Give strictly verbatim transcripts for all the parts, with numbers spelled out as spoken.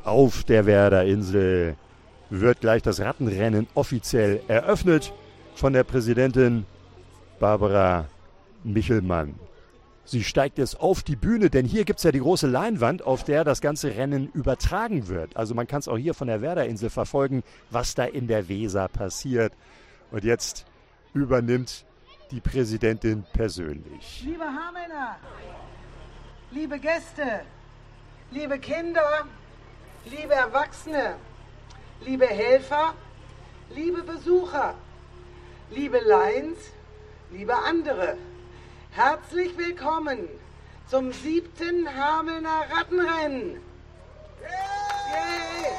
Auf der Werderinsel wird gleich das Rattenrennen offiziell eröffnet von der Präsidentin Barbara Michelmann. Sie steigt jetzt auf die Bühne, denn hier gibt es ja die große Leinwand, auf der das ganze Rennen übertragen wird. Also man kann es auch hier von der Werderinsel verfolgen, was da in der Weser passiert. Und jetzt übernimmt die Präsidentin persönlich. Liebe Hamelner, liebe Gäste, liebe Kinder, liebe Erwachsene, liebe Helfer, liebe Besucher, liebe Lions, liebe andere, herzlich willkommen zum siebten Hamelner Rattenrennen. Yay!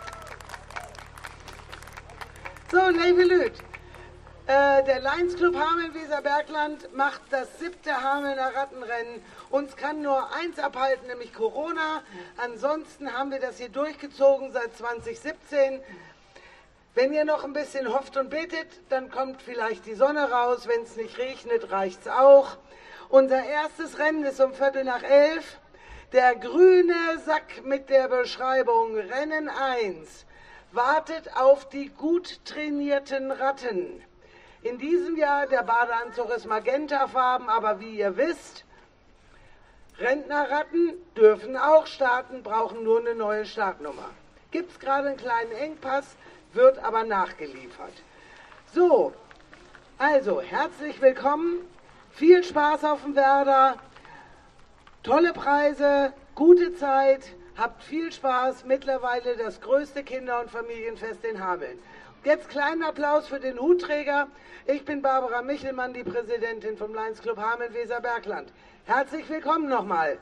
So, liebe Lüd, äh, der Lions Club Hameln-Weserbergland macht das siebte Hamelner Rattenrennen. Uns kann nur eins abhalten, nämlich Corona. Ansonsten haben wir das hier durchgezogen seit zwanzig siebzehn. Wenn ihr noch ein bisschen hofft und betet, dann kommt vielleicht die Sonne raus. Wenn es nicht regnet, reicht's auch. Unser erstes Rennen ist um Viertel nach elf. Der grüne Sack mit der Beschreibung Rennen eins wartet auf die gut trainierten Ratten. In diesem Jahr, der Badeanzug ist magentafarben, aber wie ihr wisst, Rentnerratten dürfen auch starten, brauchen nur eine neue Startnummer. Gibt es gerade einen kleinen Engpass, wird aber nachgeliefert. So, also herzlich willkommen, viel Spaß auf dem Werder, tolle Preise, gute Zeit, habt viel Spaß, mittlerweile das größte Kinder- und Familienfest in Hameln. Jetzt kleinen Applaus für den Hutträger. Ich bin Barbara Michelmann, die Präsidentin vom Lions Club Hameln-Weserbergland. Herzlich willkommen nochmal.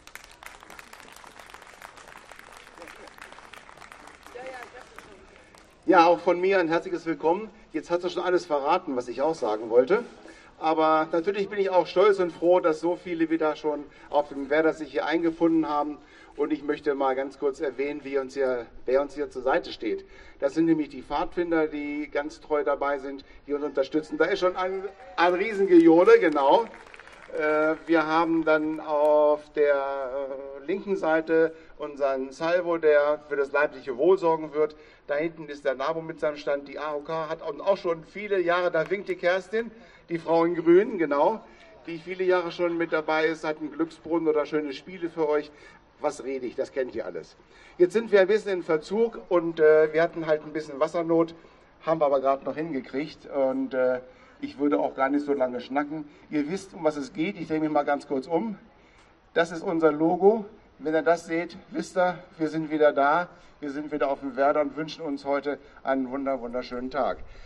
Ja, auch von mir ein herzliches Willkommen. Jetzt hast du schon alles verraten, was ich auch sagen wollte. Aber natürlich bin ich auch stolz und froh, dass so viele wieder schon auf dem Werder sich hier eingefunden haben. Und ich möchte mal ganz kurz erwähnen, wie uns hier, wer uns hier zur Seite steht. Das sind nämlich die Pfadfinder, die ganz treu dabei sind, die uns unterstützen. Da ist schon ein, ein Riesengejole, genau. Äh, wir haben dann auf der äh, linken Seite unseren Salvo, der für das leibliche Wohl sorgen wird. Da hinten ist der Nabo mit seinem Stand. Die A O K hat auch schon viele Jahre, da winkt die Kerstin, die Frau in Grün, genau, die viele Jahre schon mit dabei ist, hat einen Glücksbrunnen oder schöne Spiele für euch. Was rede ich, das kennt ihr alles. Jetzt sind wir ein bisschen in Verzug und äh, wir hatten halt ein bisschen Wassernot, haben wir aber gerade noch hingekriegt und äh, ich würde auch gar nicht so lange schnacken. Ihr wisst, um was es geht, ich drehe mich mal ganz kurz um. Das ist unser Logo. Wenn ihr das seht, wisst ihr, wir sind wieder da, wir sind wieder auf dem Werder und wünschen uns heute einen wunder, wunderschönen Tag.